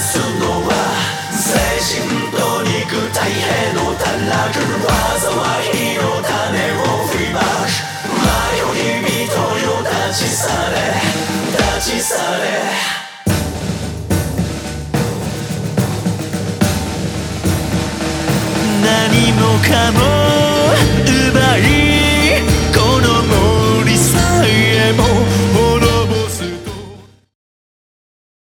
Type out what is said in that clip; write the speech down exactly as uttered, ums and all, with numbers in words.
すのは精神と肉体への堕落災いの種を振りまく迷い人よ立ち去れ立ち去れ何もかも